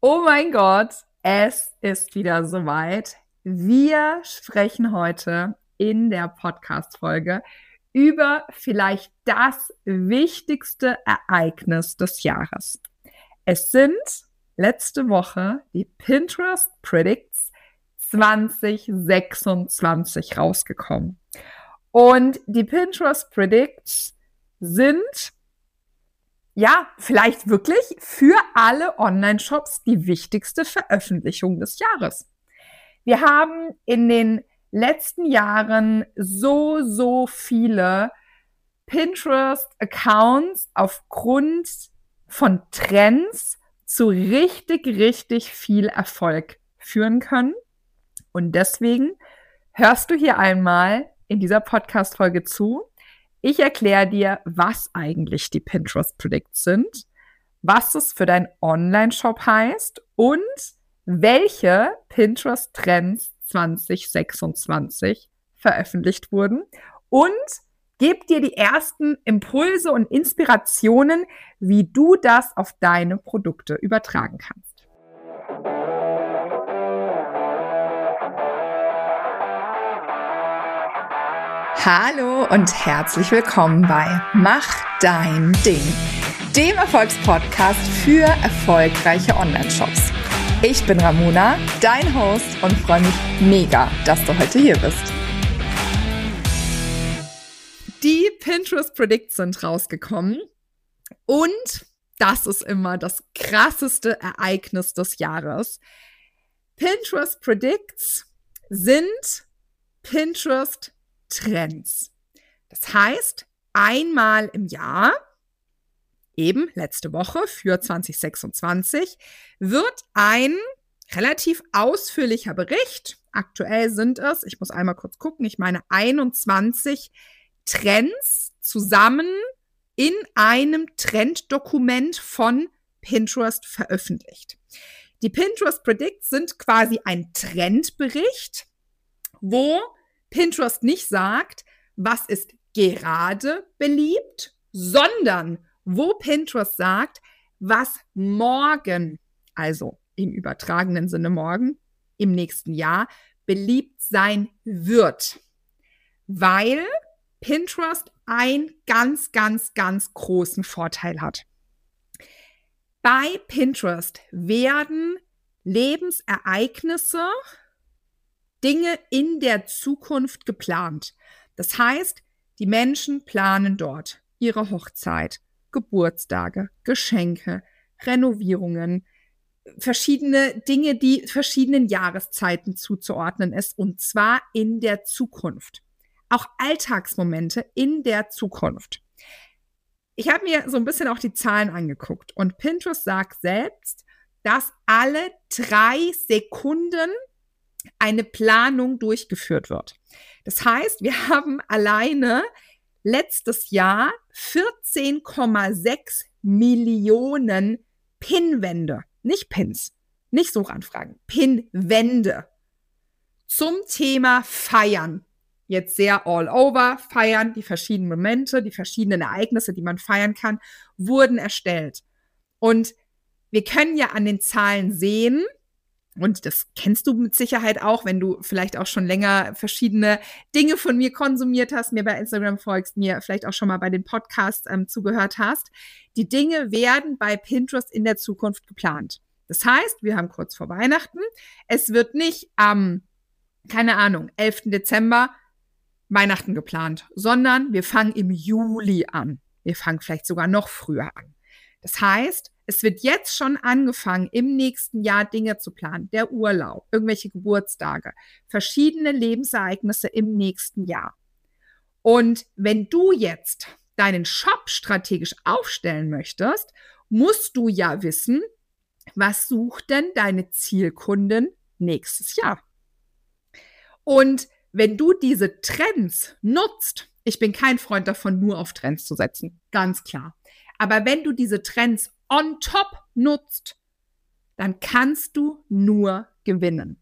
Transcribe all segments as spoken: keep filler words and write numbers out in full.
Oh mein Gott, es ist wieder soweit. Wir sprechen heute in der Podcast-Folge über vielleicht das wichtigste Ereignis des Jahres. Es sind letzte Woche die Pinterest Predicts zwanzig sechsundzwanzig rausgekommen. Und die Pinterest Predicts sind ja, vielleicht wirklich für alle Online-Shops die wichtigste Veröffentlichung des Jahres. Wir haben in den letzten Jahren so, so viele Pinterest-Accounts aufgrund von Trends zu richtig, richtig viel Erfolg führen können. Und deswegen hörst du hier einmal in dieser Podcast-Folge zu. Ich erkläre dir, was eigentlich die Pinterest Predicts sind, was es für deinen Online-Shop heißt und welche Pinterest-Trends zwanzig sechsundzwanzig veröffentlicht wurden und gebe dir die ersten Impulse und Inspirationen, wie du das auf deine Produkte übertragen kannst. Hallo und herzlich willkommen bei Mach dein Ding, dem Erfolgspodcast für erfolgreiche Online-Shops. Ich bin Ramona, dein Host und freue mich mega, dass du heute hier bist. Die Pinterest Predicts sind rausgekommen und das ist immer das krasseste Ereignis des Jahres. Pinterest Predicts sind Pinterest Trends. Das heißt, einmal im Jahr, eben letzte Woche für zwanzig sechsundzwanzig, wird ein relativ ausführlicher Bericht, aktuell sind es, ich muss einmal kurz gucken, ich meine einundzwanzig Trends zusammen in einem Trenddokument von Pinterest veröffentlicht. Die Pinterest Predicts sind quasi ein Trendbericht, wo Pinterest nicht sagt, was ist gerade beliebt, sondern wo Pinterest sagt, was morgen, also im übertragenen Sinne morgen, im nächsten Jahr, beliebt sein wird. Weil Pinterest einen ganz, ganz, ganz großen Vorteil hat. Bei Pinterest werden Lebensereignisse, Dinge in der Zukunft geplant. Das heißt, die Menschen planen dort ihre Hochzeit, Geburtstage, Geschenke, Renovierungen, verschiedene Dinge, die verschiedenen Jahreszeiten zuzuordnen ist, und zwar in der Zukunft. Auch Alltagsmomente in der Zukunft. Ich habe mir so ein bisschen auch die Zahlen angeguckt und Pinterest sagt selbst, dass alle drei Sekunden eine Planung durchgeführt wird. Das heißt, wir haben alleine letztes Jahr vierzehn Komma sechs Millionen Pinwände, nicht Pins, nicht Suchanfragen, Pinwände zum Thema Feiern. Jetzt sehr all over, feiern, die verschiedenen Momente, die verschiedenen Ereignisse, die man feiern kann, wurden erstellt. Und wir können ja an den Zahlen sehen, und das kennst du mit Sicherheit auch, wenn du vielleicht auch schon länger verschiedene Dinge von mir konsumiert hast, mir bei Instagram folgst, mir vielleicht auch schon mal bei den Podcasts ähm, zugehört hast. Die Dinge werden bei Pinterest in der Zukunft geplant. Das heißt, wir haben kurz vor Weihnachten. Es wird nicht am, keine Ahnung, elften Dezember Weihnachten geplant, sondern wir fangen im Juli an. Wir fangen vielleicht sogar noch früher an. Das heißt, es wird jetzt schon angefangen, im nächsten Jahr Dinge zu planen. Der Urlaub, irgendwelche Geburtstage, verschiedene Lebensereignisse im nächsten Jahr. Und wenn du jetzt deinen Shop strategisch aufstellen möchtest, musst du ja wissen, was sucht denn deine Zielkunden nächstes Jahr? Und wenn du diese Trends nutzt, ich bin kein Freund davon, nur auf Trends zu setzen, ganz klar. Aber wenn du diese Trends on top nutzt, dann kannst du nur gewinnen.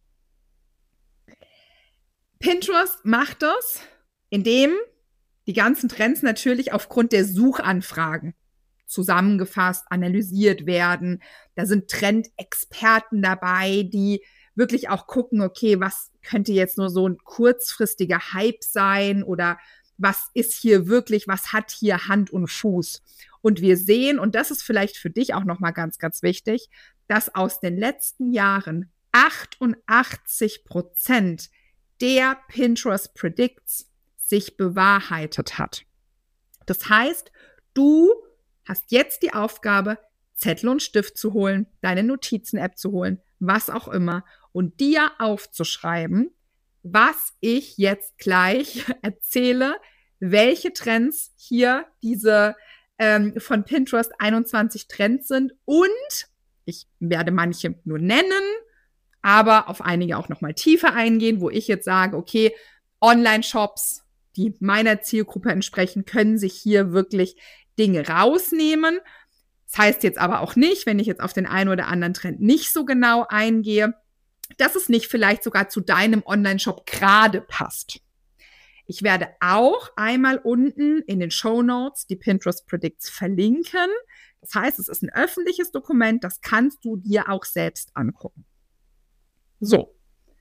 Pinterest macht das, indem die ganzen Trends natürlich aufgrund der Suchanfragen zusammengefasst, analysiert werden. Da sind Trendexperten dabei, die wirklich auch gucken, okay, was könnte jetzt nur so ein kurzfristiger Hype sein oder was ist hier wirklich, was hat hier Hand und Fuß? Und wir sehen, und das ist vielleicht für dich auch nochmal ganz, ganz wichtig, dass aus den letzten Jahren achtundachtzig Prozent der Pinterest Predicts sich bewahrheitet hat. Das heißt, du hast jetzt die Aufgabe, Zettel und Stift zu holen, deine Notizen-App zu holen, was auch immer, und dir aufzuschreiben, was ich jetzt gleich erzähle, welche Trends hier diese ähm, von Pinterest einundzwanzig Trends sind, und ich werde manche nur nennen, aber auf einige auch nochmal tiefer eingehen, wo ich jetzt sage, okay, Online-Shops, die meiner Zielgruppe entsprechen, können sich hier wirklich Dinge rausnehmen. Das heißt jetzt aber auch nicht, wenn ich jetzt auf den einen oder anderen Trend nicht so genau eingehe, dass es nicht vielleicht sogar zu deinem Online-Shop gerade passt. Ich werde auch einmal unten in den Shownotes die Pinterest Predicts verlinken. Das heißt, es ist ein öffentliches Dokument, das kannst du dir auch selbst angucken. So,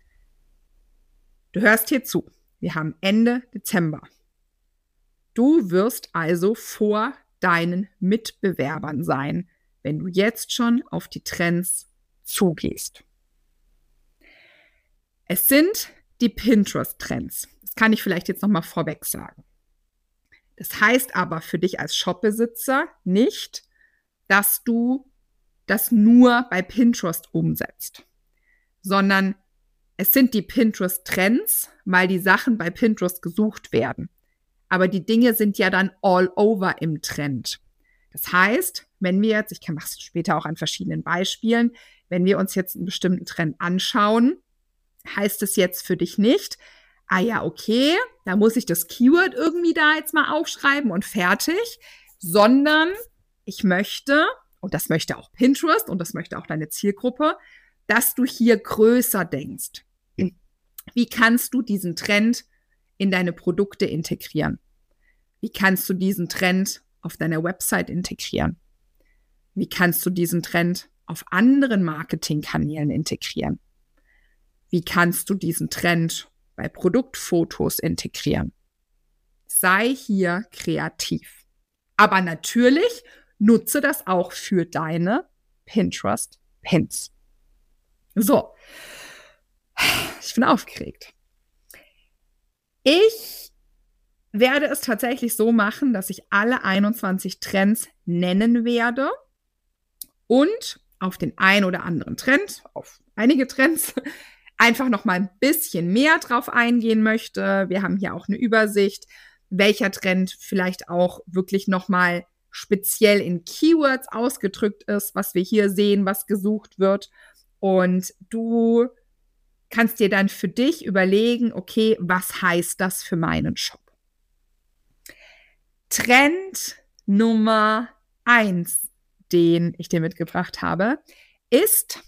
du hörst hier zu. Wir haben Ende Dezember. Du wirst also vor deinen Mitbewerbern sein, wenn du jetzt schon auf die Trends zugehst. Es sind die Pinterest-Trends. Das kann ich vielleicht jetzt nochmal vorweg sagen. Das heißt aber für dich als Shopbesitzer nicht, dass du das nur bei Pinterest umsetzt, sondern es sind die Pinterest-Trends, weil die Sachen bei Pinterest gesucht werden. Aber die Dinge sind ja dann all over im Trend. Das heißt, wenn wir jetzt, ich kann das später auch an verschiedenen Beispielen, wenn wir uns jetzt einen bestimmten Trend anschauen, heißt es jetzt für dich nicht, ah ja, okay, da muss ich das Keyword irgendwie da jetzt mal aufschreiben und fertig, sondern ich möchte, und das möchte auch Pinterest und das möchte auch deine Zielgruppe, dass du hier größer denkst. Wie kannst du diesen Trend in deine Produkte integrieren? Wie kannst du diesen Trend auf deiner Website integrieren? Wie kannst du diesen Trend auf anderen Marketingkanälen integrieren? Wie kannst du diesen Trend bei Produktfotos integrieren? Sei hier kreativ. Aber natürlich nutze das auch für deine Pinterest-Pins. So, ich bin aufgeregt. Ich werde es tatsächlich so machen, dass ich alle einundzwanzig Trends nennen werde und auf den einen oder anderen Trend, auf einige Trends, einfach noch mal ein bisschen mehr drauf eingehen möchte. Wir haben hier auch eine Übersicht, welcher Trend vielleicht auch wirklich noch mal speziell in Keywords ausgedrückt ist, was wir hier sehen, was gesucht wird. Und du kannst dir dann für dich überlegen, okay, was heißt das für meinen Shop? Trend Nummer eins, den ich dir mitgebracht habe, ist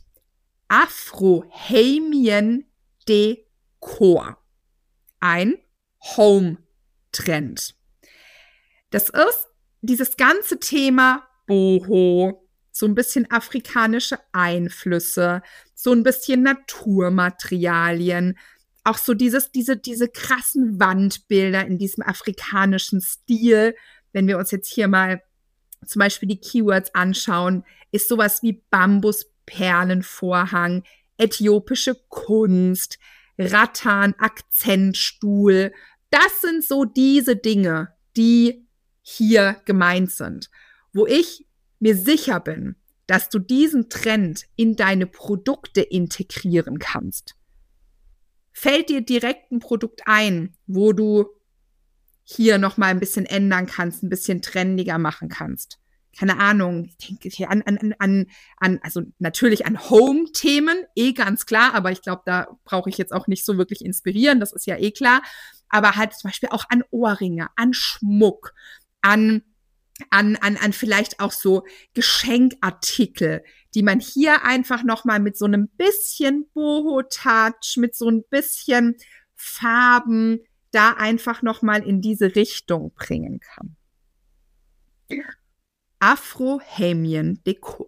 Afrohamian Dekor. Ein Home-Trend. Das ist dieses ganze Thema Boho, so ein bisschen afrikanische Einflüsse, so ein bisschen Naturmaterialien, auch so dieses, diese, diese krassen Wandbilder in diesem afrikanischen Stil. Wenn wir uns jetzt hier mal zum Beispiel die Keywords anschauen, ist sowas wie Bambusperlenvorhang, äthiopische Kunst, Rattan, Akzentstuhl. Das sind so diese Dinge, die hier gemeint sind, wo ich mir sicher bin, dass du diesen Trend in deine Produkte integrieren kannst. Fällt dir direkt ein Produkt ein, wo du hier nochmal ein bisschen ändern kannst, ein bisschen trendiger machen kannst? Keine Ahnung, ich denke hier an, an, an, an also natürlich an Home-Themen, eh ganz klar, aber ich glaube, da brauche ich jetzt auch nicht so wirklich inspirieren, das ist ja eh klar, aber halt zum Beispiel auch an Ohrringe, an Schmuck, an An, an, an vielleicht auch so Geschenkartikel, die man hier einfach nochmal mit so einem bisschen Boho-Touch, mit so ein bisschen Farben da einfach nochmal in diese Richtung bringen kann. Afrohämien-Dekor.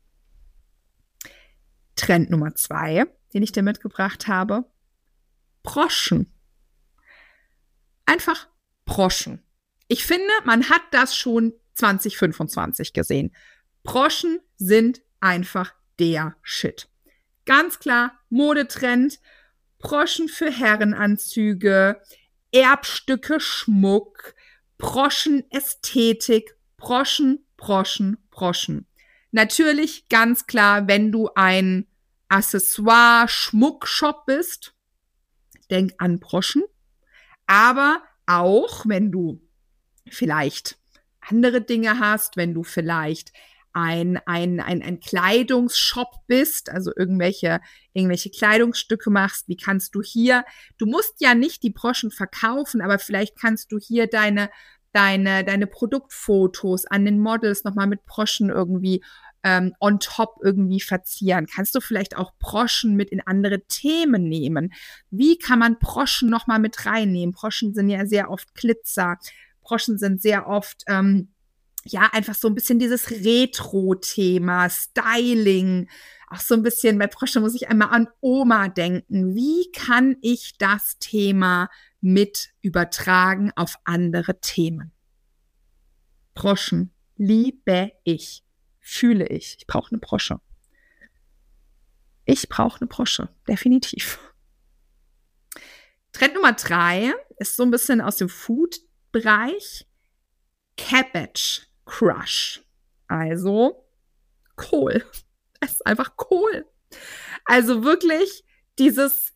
Trend Nummer zwei, den ich dir mitgebracht habe, Broschen. Einfach Broschen. Ich finde, man hat das schon zwanzig fünfundzwanzig gesehen. Broschen sind einfach der Shit. Ganz klar, Modetrend, Broschen für Herrenanzüge, Erbstücke Schmuck, Broschen Ästhetik, Broschen, Broschen, Broschen. Natürlich ganz klar, wenn du ein Accessoire-Schmuckshop bist, denk an Broschen. Aber auch, wenn du vielleicht andere Dinge hast, wenn du vielleicht ein, ein, ein, ein Kleidungsshop bist, also irgendwelche, irgendwelche Kleidungsstücke machst, wie kannst du hier, du musst ja nicht die Broschen verkaufen, aber vielleicht kannst du hier deine, deine, deine Produktfotos an den Models nochmal mit Broschen irgendwie ähm, on top irgendwie verzieren. Kannst du vielleicht auch Broschen mit in andere Themen nehmen? Wie kann man Broschen nochmal mit reinnehmen? Broschen sind ja sehr oft Glitzer. Broschen sind sehr oft, ähm, ja, einfach so ein bisschen dieses Retro-Thema, Styling. Auch so ein bisschen, bei Broschen muss ich einmal an Oma denken. Wie kann ich das Thema mit übertragen auf andere Themen? Broschen liebe ich. Fühle ich. Ich brauche eine Brosche. Ich brauche eine Brosche, definitiv. Trend Nummer drei ist so ein bisschen aus dem Food-Bereich. Cabbage Crush. Also Kohl. Es ist einfach Kohl. Also wirklich dieses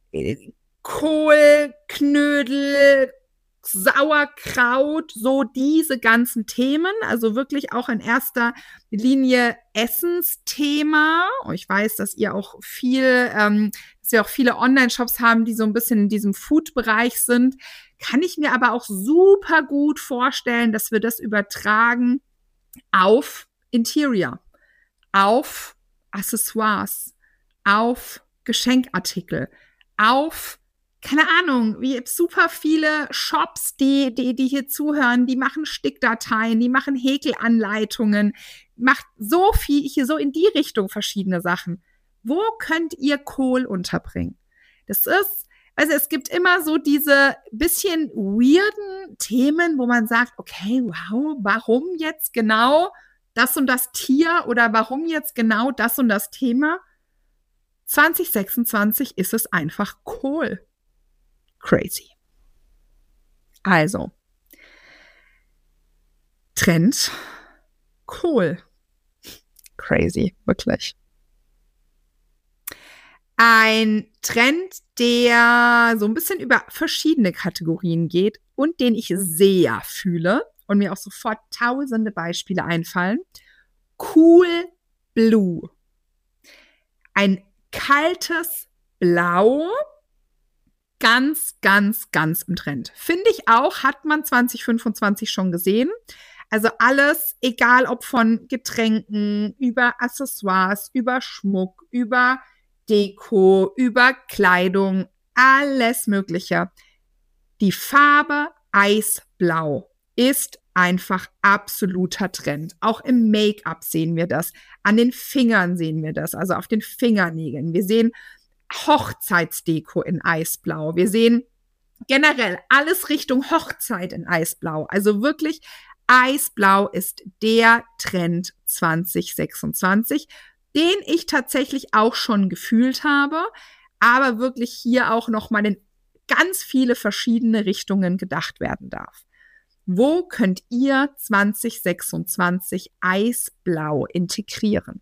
Kohl, Knödel, Sauerkraut, so diese ganzen Themen, also wirklich auch in erster Linie Essensthema. Ich weiß, dass ihr auch viel, ähm, dass wir auch viele Online-Shops haben, die so ein bisschen in diesem Food-Bereich sind. Kann ich mir aber auch super gut vorstellen, dass wir das übertragen auf Interior, auf Accessoires, auf Geschenkartikel, auf keine Ahnung, wie super viele Shops, die, die, die hier zuhören, die machen Stickdateien, die machen Häkelanleitungen, macht so viel, hier so in die Richtung verschiedene Sachen. Wo könnt ihr Kohl unterbringen? Das ist, also es gibt immer so diese bisschen weirden Themen, wo man sagt, okay, wow, warum jetzt genau das und das Tier oder warum jetzt genau das und das Thema? zwanzig sechsundzwanzig ist es einfach Kohl. Crazy. Also, Trend, Kohl. Crazy, wirklich. Ein Trend, der so ein bisschen über verschiedene Kategorien geht und den ich sehr fühle und mir auch sofort tausende Beispiele einfallen. Cool Blue. Ein kaltes Blau. Ganz, ganz, ganz im Trend. Finde ich auch, hat man zwanzig fünfundzwanzig schon gesehen. Also alles, egal ob von Getränken, über Accessoires, über Schmuck, über Deko, über Kleidung, alles Mögliche. Die Farbe Eisblau ist einfach absoluter Trend. Auch im Make-up sehen wir das. An den Fingern sehen wir das, also auf den Fingernägeln. Wir sehen Hochzeitsdeko in Eisblau. Wir sehen generell alles Richtung Hochzeit in Eisblau. Also wirklich, Eisblau ist der Trend zwanzig sechsundzwanzig, den ich tatsächlich auch schon gefühlt habe, aber wirklich hier auch nochmal in ganz viele verschiedene Richtungen gedacht werden darf. Wo könnt ihr zwanzig sechsundzwanzig Eisblau integrieren?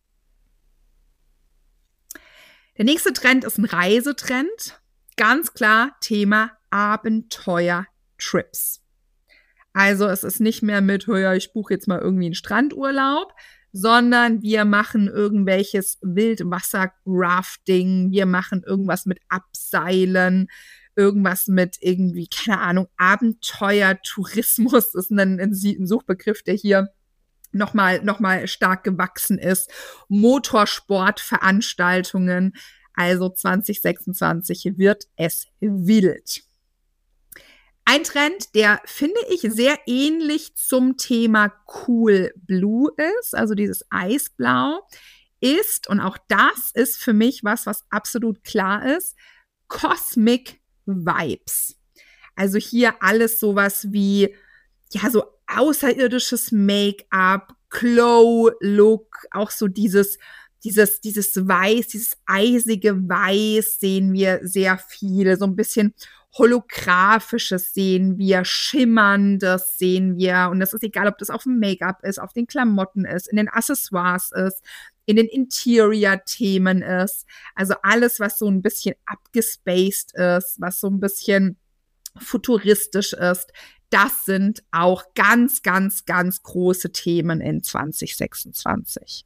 Der nächste Trend ist ein Reisetrend. Ganz klar Thema Abenteuer-Trips. Also es ist nicht mehr mit, ja, ich buche jetzt mal irgendwie einen Strandurlaub, sondern wir machen irgendwelches Wildwasser-Rafting, wir machen irgendwas mit Abseilen, irgendwas mit irgendwie, keine Ahnung, Abenteuer-Tourismus ist ein, ein Suchbegriff, der hier nochmal noch mal stark gewachsen ist. Motorsportveranstaltungen. Also zwanzig sechsundzwanzig wird es wild. Ein Trend, der, finde ich, sehr ähnlich zum Thema Cool Blue ist, also dieses Eisblau, ist, und auch das ist für mich was, was absolut klar ist, Cosmic Vibes. Also hier alles sowas wie, ja, so außerirdisches Make-up, Glow-Look, auch so dieses, dieses, dieses Weiß, dieses eisige Weiß sehen wir sehr viele, so ein bisschen Holographisches sehen wir, Schimmerndes sehen wir. Und das ist egal, ob das auf dem Make-up ist, auf den Klamotten ist, in den Accessoires ist, in den Interior-Themen ist. Also alles, was so ein bisschen abgespaced ist, was so ein bisschen futuristisch ist, das sind auch ganz, ganz, ganz große Themen in zwanzig sechsundzwanzig.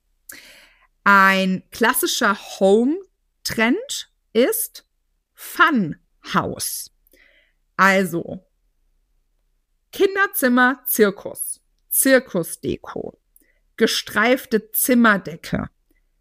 Ein klassischer Home-Trend ist Funhouse. Also Kinderzimmer, Zirkus, Zirkusdeko, gestreifte Zimmerdecke,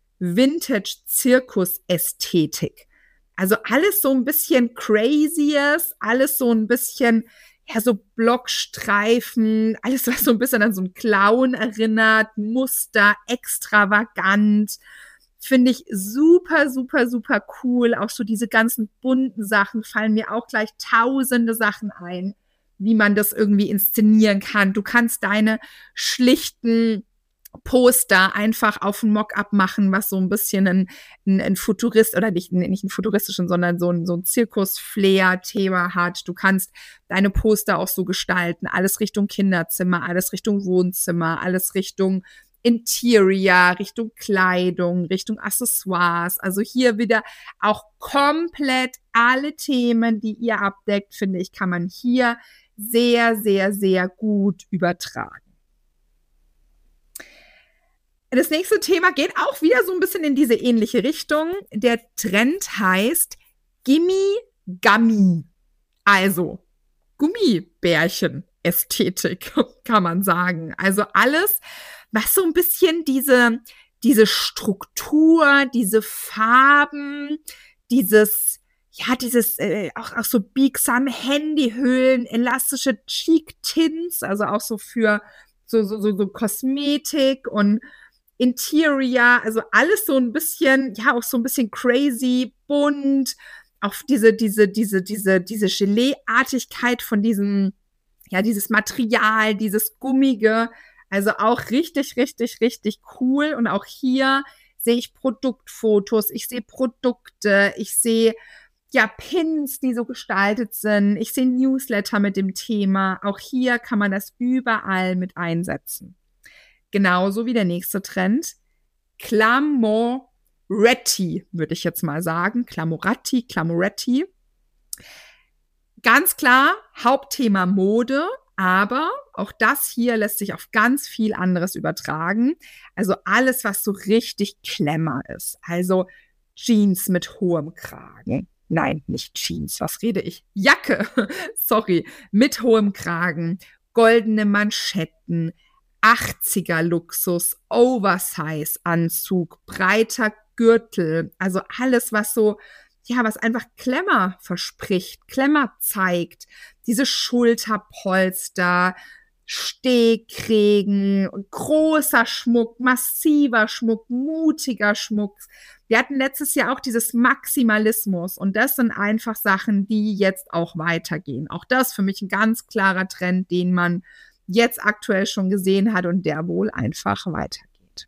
Vintage-Zirkus-Ästhetik. Also alles so ein bisschen Crazyes, alles so ein bisschen, ja, so Blockstreifen, alles, was so ein bisschen an so einen Clown erinnert, Muster, extravagant. Finde ich super, super, super cool. Auch so diese ganzen bunten Sachen fallen mir auch gleich tausende Sachen ein, wie man das irgendwie inszenieren kann. Du kannst deine schlichten Poster einfach auf ein Mock-up machen, was so ein bisschen ein, ein, ein Futurist, oder nicht, nicht einen futuristischen, sondern so ein, so ein Zirkus-Flair-Thema hat. Du kannst deine Poster auch so gestalten. Alles Richtung Kinderzimmer, alles Richtung Wohnzimmer, alles Richtung Interior, Richtung Kleidung, Richtung Accessoires. Also hier wieder auch komplett alle Themen, die ihr abdeckt, finde ich, kann man hier sehr, sehr, sehr gut übertragen. Das nächste Thema geht auch wieder so ein bisschen in diese ähnliche Richtung. Der Trend heißt Gimme Gummy. Also Gummibärchen-Ästhetik, kann man sagen. Also alles, was so ein bisschen diese, diese Struktur, diese Farben, dieses, ja, dieses, äh, auch, auch so biegsame Handyhüllen, elastische Cheek-Tints, also auch so für so, so, so, so Kosmetik und Interior, also alles so ein bisschen, ja, auch so ein bisschen crazy, bunt, auch diese, diese, diese, diese, diese Gelee-Artigkeit von diesem, ja, dieses Material, dieses Gummige, also auch richtig, richtig, richtig cool. Und auch hier sehe ich Produktfotos, ich sehe Produkte, ich sehe, ja, Pins, die so gestaltet sind, ich sehe Newsletter mit dem Thema. Auch hier kann man das überall mit einsetzen. Genauso wie der nächste Trend. Clamoretti, würde ich jetzt mal sagen. Clamoretti, Clamoretti. Ganz klar, Hauptthema Mode, aber auch das hier lässt sich auf ganz viel anderes übertragen. Also alles, was so richtig Klemmer ist. Also Jeans mit hohem Kragen. Nein, nicht Jeans, was rede ich? Jacke, sorry, mit hohem Kragen, goldene Manschetten, achtziger Luxus, Oversize-Anzug, breiter Gürtel, also alles, was so, ja, was einfach Klemmer verspricht, Klemmer zeigt, diese Schulterpolster, Stehkrägen, großer Schmuck, massiver Schmuck, mutiger Schmuck. Wir hatten letztes Jahr auch dieses Maximalismus und das sind einfach Sachen, die jetzt auch weitergehen. Auch das für mich ein ganz klarer Trend, den man jetzt aktuell schon gesehen hat und der wohl einfach weitergeht.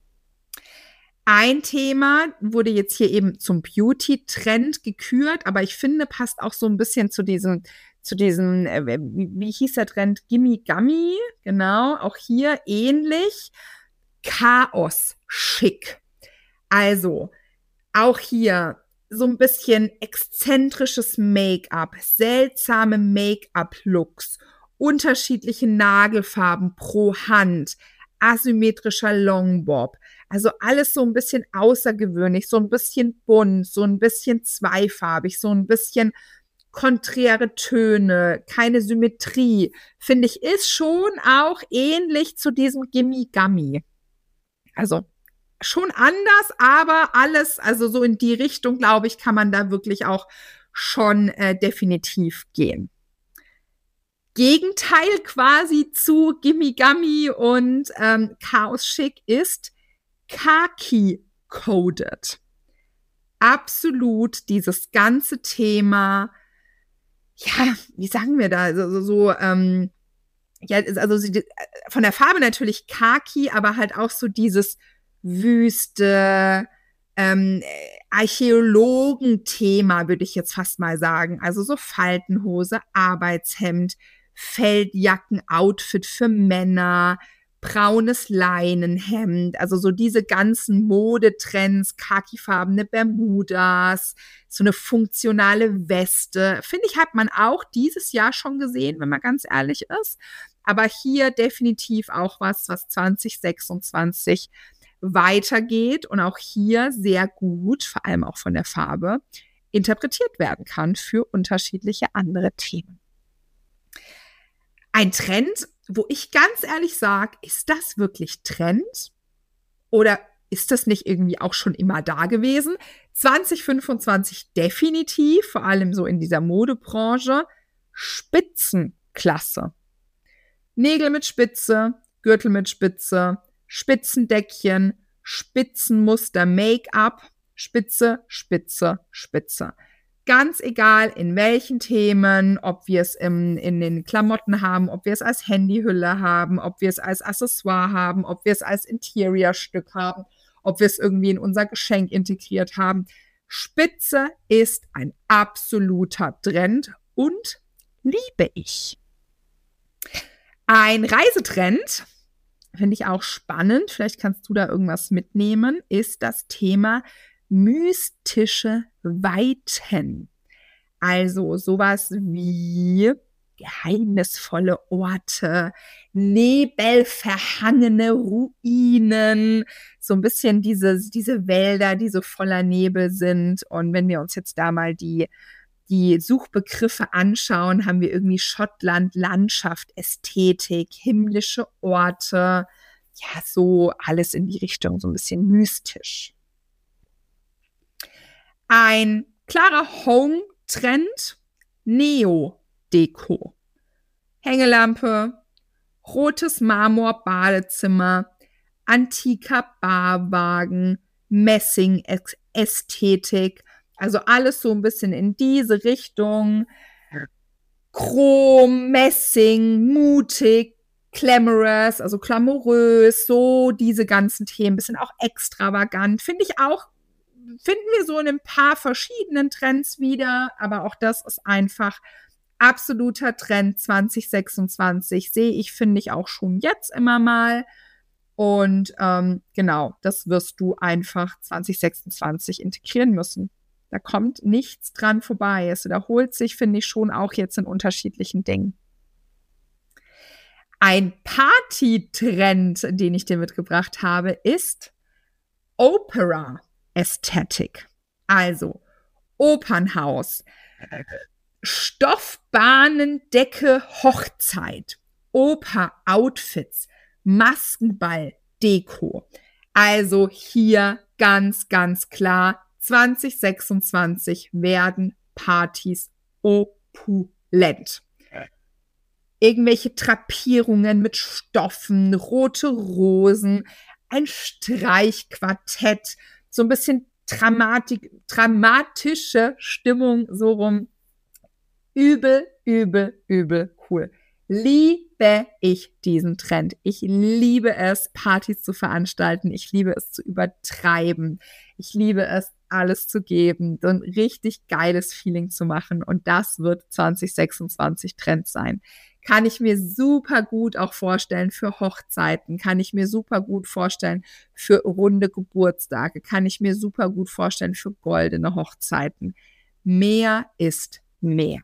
Ein Thema wurde jetzt hier eben zum Beauty-Trend gekürt, aber ich finde, passt auch so ein bisschen zu diesem, zu diesem, äh, wie, wie hieß der Trend? Gimme Gummy, genau, auch hier ähnlich. Chaos-Schick. Also, auch hier so ein bisschen exzentrisches Make-up, seltsame Make-up-Looks, unterschiedliche Nagelfarben pro Hand, asymmetrischer Longbob. Also alles so ein bisschen außergewöhnlich, so ein bisschen bunt, so ein bisschen zweifarbig, so ein bisschen konträre Töne, keine Symmetrie. Finde ich, ist schon auch ähnlich zu diesem Gimme Gummy. Also schon anders, aber alles, also so in die Richtung, glaube ich, kann man da wirklich auch schon äh, definitiv gehen. Gegenteil quasi zu Gimme Gummy und ähm, Chaos Chic ist Khaki-coded. Absolut dieses ganze Thema, ja, wie sagen wir da, so, so, so ähm, ja, also von der Farbe natürlich Khaki, aber halt auch so dieses Wüste, ähm, Archäologen-Thema, würde ich jetzt fast mal sagen. Also so Faltenhose, Arbeitshemd, Feldjacken-Outfit für Männer, braunes Leinenhemd, also so diese ganzen Modetrends, khakifarbene Bermudas, so eine funktionale Weste. Finde ich, hat man auch dieses Jahr schon gesehen, wenn man ganz ehrlich ist. Aber hier definitiv auch was, was zwanzig sechsundzwanzig weitergeht und auch hier sehr gut, vor allem auch von der Farbe, interpretiert werden kann für unterschiedliche andere Themen. Ein Trend, wo ich ganz ehrlich sage, ist das wirklich Trend? Oder ist das nicht irgendwie auch schon immer da gewesen? zwanzig fünfundzwanzig definitiv, vor allem so in dieser Modebranche, Spitzenklasse. Nägel mit Spitze, Gürtel mit Spitze, Spitzendeckchen, Spitzenmuster, Make-up, Spitze, Spitze, Spitze. Ganz egal, in welchen Themen, ob wir es im, in den Klamotten haben, ob wir es als Handyhülle haben, ob wir es als Accessoire haben, ob wir es als Interiorstück haben, ob wir es irgendwie in unser Geschenk integriert haben. Spitze ist ein absoluter Trend und liebe ich. Ein Reisetrend, finde ich auch spannend, vielleicht kannst du da irgendwas mitnehmen, ist das Thema mystische Weiten. Also sowas wie geheimnisvolle Orte, nebelverhangene Ruinen, so ein bisschen diese, diese Wälder, die so voller Nebel sind. Und wenn wir uns jetzt da mal die, die Suchbegriffe anschauen, haben wir irgendwie Schottland, Landschaft, Ästhetik, himmlische Orte, ja, so alles in die Richtung, so ein bisschen mystisch. Ein klarer Home-Trend, Neo-Deko. Hängelampe, rotes Marmor-Badezimmer, antiker Barwagen, Messing-Ästhetik, also alles so ein bisschen in diese Richtung. Chrom, Messing, mutig, glamorous, also glamourös, so diese ganzen Themen, bisschen auch extravagant, finde ich auch, finden wir so in ein paar verschiedenen Trends wieder, aber auch das ist einfach absoluter Trend zwanzig sechsundzwanzig, sehe ich, finde ich auch schon jetzt immer mal. Und ähm, genau, das wirst du einfach zwanzig sechsundzwanzig integrieren müssen. Da kommt nichts dran vorbei. Es wiederholt sich, finde ich, schon auch jetzt in unterschiedlichen Dingen. Ein Party-Trend, den ich dir mitgebracht habe, ist Opera Ästhetik. Also Opernhaus, Stoffbahnendecke, Hochzeit, Oper-Outfits, Maskenball, Deko. Also hier ganz, ganz klar, zwanzig sechsundzwanzig werden Partys opulent. Irgendwelche Drapierungen mit Stoffen, rote Rosen, ein Streichquartett, so ein bisschen Dramatik, dramatische Stimmung so rum. Übel, übel, übel cool. Liebe ich diesen Trend. Ich liebe es, Partys zu veranstalten. Ich liebe es zu übertreiben. Ich liebe es, alles zu geben, so ein richtig geiles Feeling zu machen. Und das wird zwanzig sechsundzwanzig Trend sein. Kann ich mir super gut auch vorstellen für Hochzeiten, kann ich mir super gut vorstellen für runde Geburtstage, kann ich mir super gut vorstellen für goldene Hochzeiten. Mehr ist mehr.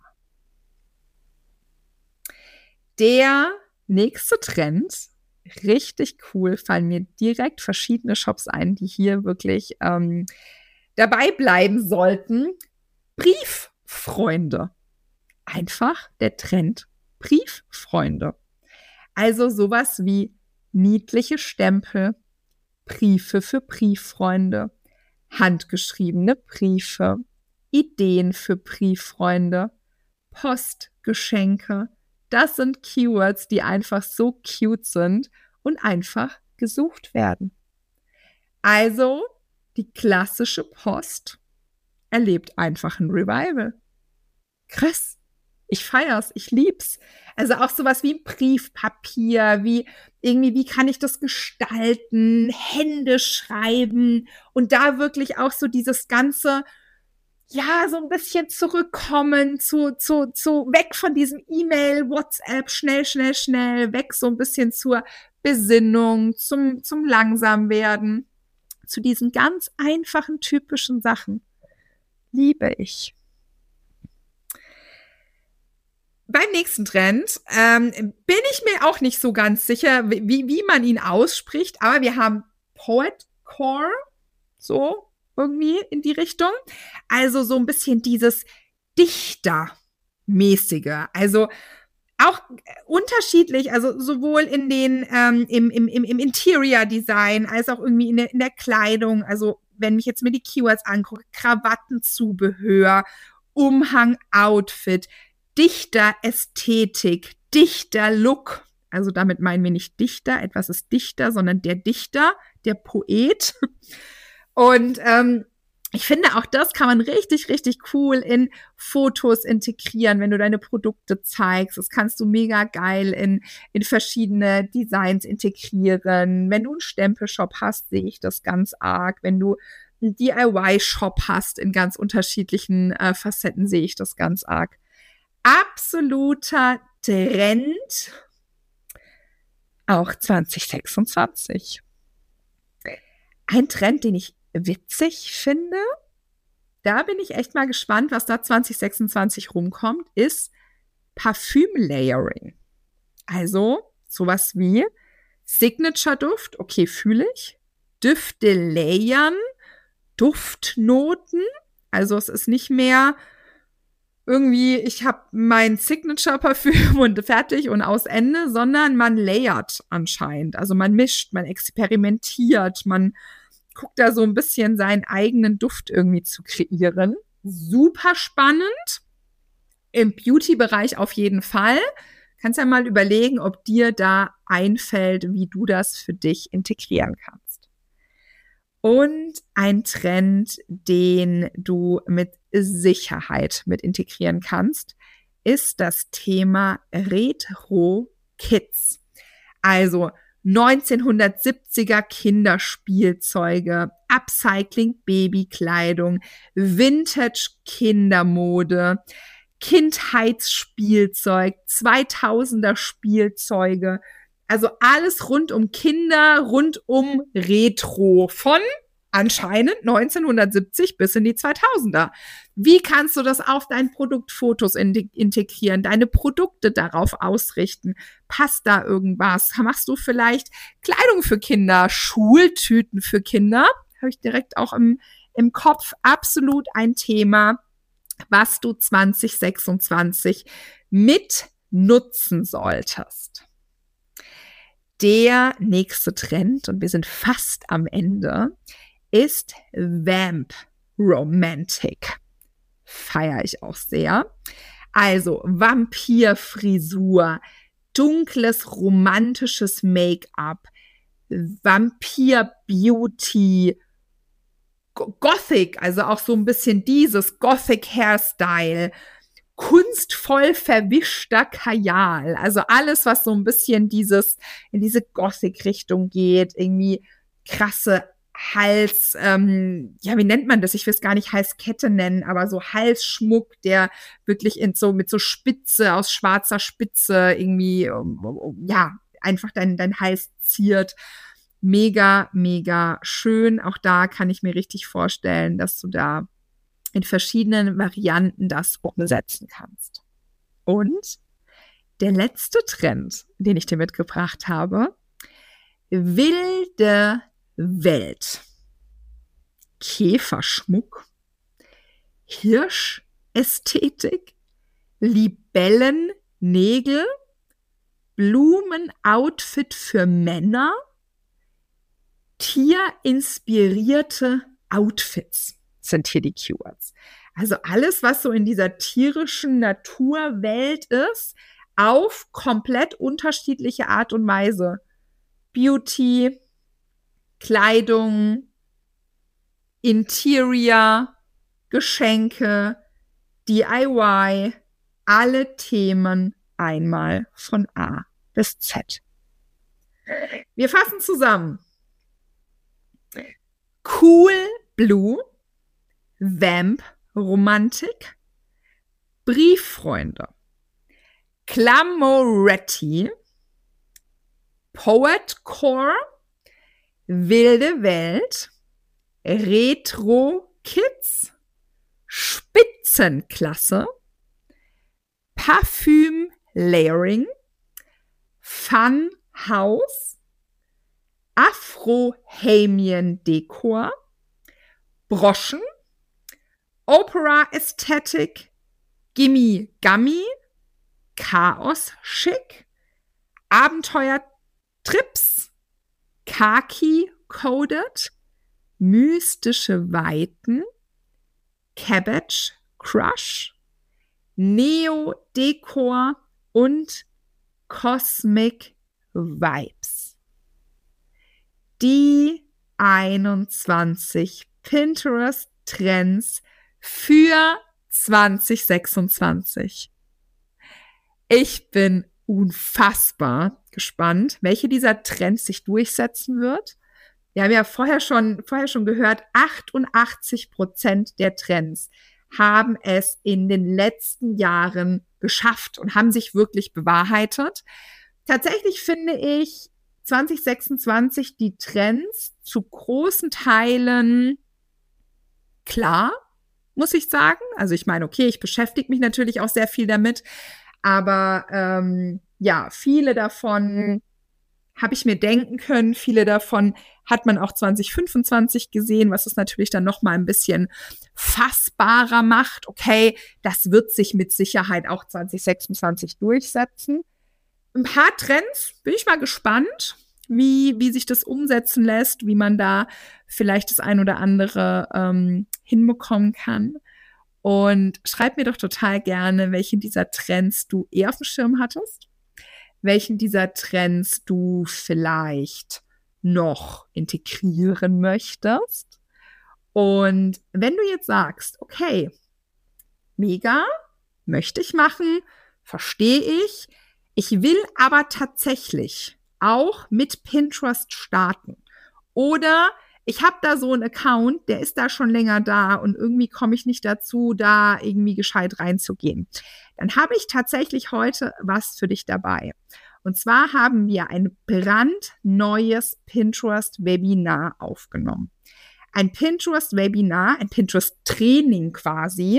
Der nächste Trend, richtig cool, fallen mir direkt verschiedene Shops ein, die hier wirklich ähm, dabei bleiben sollten. Brieffreunde. Einfach der Trend Brieffreunde. Also sowas wie niedliche Stempel, Briefe für Brieffreunde, handgeschriebene Briefe, Ideen für Brieffreunde, Postgeschenke, das sind Keywords, die einfach so cute sind und einfach gesucht werden. Also die klassische Post erlebt einfach ein Revival. Krass. Ich feier's, ich lieb's. Also auch sowas wie ein Briefpapier, wie irgendwie, wie kann ich das gestalten, Hände schreiben und da wirklich auch so dieses ganze, ja, so ein bisschen zurückkommen zu, zu, zu, weg von diesem E-Mail, WhatsApp, schnell, schnell, schnell, weg so ein bisschen zur Besinnung, zum, zum Langsamwerden, zu diesen ganz einfachen, typischen Sachen. Liebe ich. Beim nächsten Trend ähm, bin ich mir auch nicht so ganz sicher, wie, wie man ihn ausspricht, aber wir haben Poetcore, so irgendwie in die Richtung. Also so ein bisschen dieses Dichtermäßige. Also auch unterschiedlich, also sowohl in den ähm, im, im, im, im Interior Design als auch irgendwie in der, in der Kleidung. Also wenn ich jetzt mir die Keywords angucke, Krawattenzubehör, Umhang, Outfit, Dichter-Ästhetik, Dichter-Look. Also damit meinen wir nicht Dichter, etwas ist Dichter, sondern der Dichter, der Poet. Und ähm, ich finde, auch das kann man richtig, richtig cool in Fotos integrieren, wenn du deine Produkte zeigst. Das kannst du mega geil in, in verschiedene Designs integrieren. Wenn du einen Stempelshop hast, sehe ich das ganz arg. Wenn du einen D I Y-Shop hast in ganz unterschiedlichen äh, Facetten, sehe ich das ganz arg. Absoluter Trend, auch zwanzig sechsundzwanzig. Ein Trend, den ich witzig finde, da bin ich echt mal gespannt, was da zwanzig sechsundzwanzig rumkommt, ist Parfüm-Layering. Also sowas wie Signature-Duft, okay, fühle ich, Düfte layern, Duftnoten, also es ist nicht mehr irgendwie, ich habe mein Signature-Parfüm und fertig und aus Ende, sondern man layert anscheinend. Also man mischt, man experimentiert, man guckt da so ein bisschen seinen eigenen Duft irgendwie zu kreieren. Super spannend. Im Beauty-Bereich auf jeden Fall. Kannst ja mal überlegen, ob dir da einfällt, wie du das für dich integrieren kannst. Und ein Trend, den du mit Sicherheit mit integrieren kannst, ist das Thema Retro-Kids. Also neunzehnhundertsiebziger Kinderspielzeuge, Upcycling Babykleidung, Vintage-Kindermode, Kindheitsspielzeug, zweitausender Spielzeuge. Also alles rund um Kinder, rund um Retro von anscheinend neunzehnhundertsiebzig bis in die zweitausender. Wie kannst du das auf dein Produktfotos in- integrieren, deine Produkte darauf ausrichten? Passt da irgendwas? Machst du vielleicht Kleidung für Kinder, Schultüten für Kinder? Habe ich direkt auch im, im Kopf. Absolut ein Thema, was du zwanzig sechsundzwanzig mit nutzen solltest. Der nächste Trend, und wir sind fast am Ende, ist Vamp Romantic. Feiere ich auch sehr. Also Vampirfrisur, dunkles, romantisches Make-up, Vampir-Beauty, Gothic, also auch so ein bisschen dieses Gothic-Hairstyle, kunstvoll verwischter Kajal, also alles, was so ein bisschen dieses in diese Gothic-Richtung geht, irgendwie krasse Hals, ähm, ja, wie nennt man das? Ich will es gar nicht Halskette nennen, aber so Halsschmuck, der wirklich in so mit so Spitze, aus schwarzer Spitze irgendwie, um, um, ja, einfach dein, dein Hals ziert. Mega, mega schön. Auch da kann ich mir richtig vorstellen, dass du da in verschiedenen Varianten das umsetzen kannst. Und der letzte Trend, den ich dir mitgebracht habe, wilde Welt. Käferschmuck, Hirschästhetik, Libellennägel, Blumenoutfit für Männer, tierinspirierte Outfits sind hier die Keywords. Also alles, was so in dieser tierischen Naturwelt ist, auf komplett unterschiedliche Art und Weise. Beauty, Kleidung, Interior, Geschenke, D I Y, alle Themen einmal von A bis Z. Wir fassen zusammen. Cool Blue, Vamp Romantik, Brieffreunde, Clamoretti, Poetcore, Wilde Welt, Retro Kids, Spitzenklasse, Parfüm Layering, Fun House, Afro-Hamien Dekor, Broschen, Opera Ästhetik, Gimme Gummy, Chaos Schick, Abenteuer Trips, Khaki Coded, Mystische Weiten, Cabbage Crush, Neo Dekor und Cosmic Vibes. Die einundzwanzig Pinterest Trends für zwanzig sechsundzwanzig. Ich bin unfassbar gespannt, welche dieser Trends sich durchsetzen wird. Wir haben ja vorher schon, vorher schon gehört, achtundachtzig Prozent der Trends haben es in den letzten Jahren geschafft und haben sich wirklich bewahrheitet. Tatsächlich finde ich zwanzig sechsundzwanzig die Trends zu großen Teilen klar, muss ich sagen. Also ich meine, okay, ich beschäftige mich natürlich auch sehr viel damit, aber ähm, ja, viele davon habe ich mir denken können, viele davon hat man auch zwanzig fünfundzwanzig gesehen, was es natürlich dann noch mal ein bisschen fassbarer macht. Okay, das wird sich mit Sicherheit auch zwanzig sechsundzwanzig durchsetzen. Ein paar Trends, bin ich mal gespannt, wie, wie sich das umsetzen lässt, wie man da vielleicht das ein oder andere ähm, hinbekommen kann. Und schreib mir doch total gerne, welche dieser Trends du eher auf dem Schirm hattest, welchen dieser Trends du vielleicht noch integrieren möchtest. Und wenn du jetzt sagst, okay, mega, möchte ich machen, verstehe ich, ich will aber tatsächlich auch mit Pinterest starten. Oder ich habe da so einen Account, der ist da schon länger da und irgendwie komme ich nicht dazu, da irgendwie gescheit reinzugehen. Dann habe ich tatsächlich heute was für dich dabei. Und zwar haben wir ein brandneues Pinterest-Webinar aufgenommen. Ein Pinterest-Webinar, ein Pinterest-Training quasi.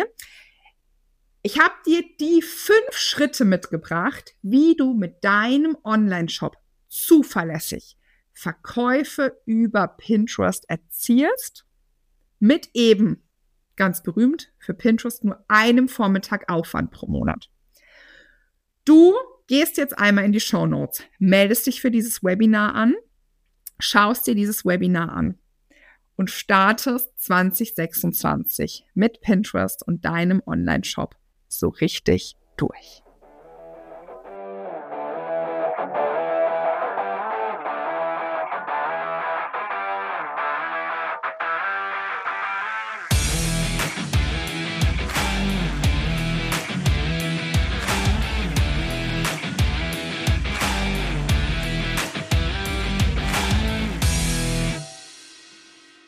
Ich habe dir die fünf Schritte mitgebracht, wie du mit deinem Online-Shop zuverlässig Verkäufe über Pinterest erzielst, mit eben, ganz berühmt, für Pinterest nur einem Vormittag Aufwand pro Monat. Du gehst jetzt einmal in die Shownotes, meldest dich für dieses Webinar an, schaust dir dieses Webinar an und startest zwanzig sechsundzwanzig mit Pinterest und deinem Online-Shop so richtig durch.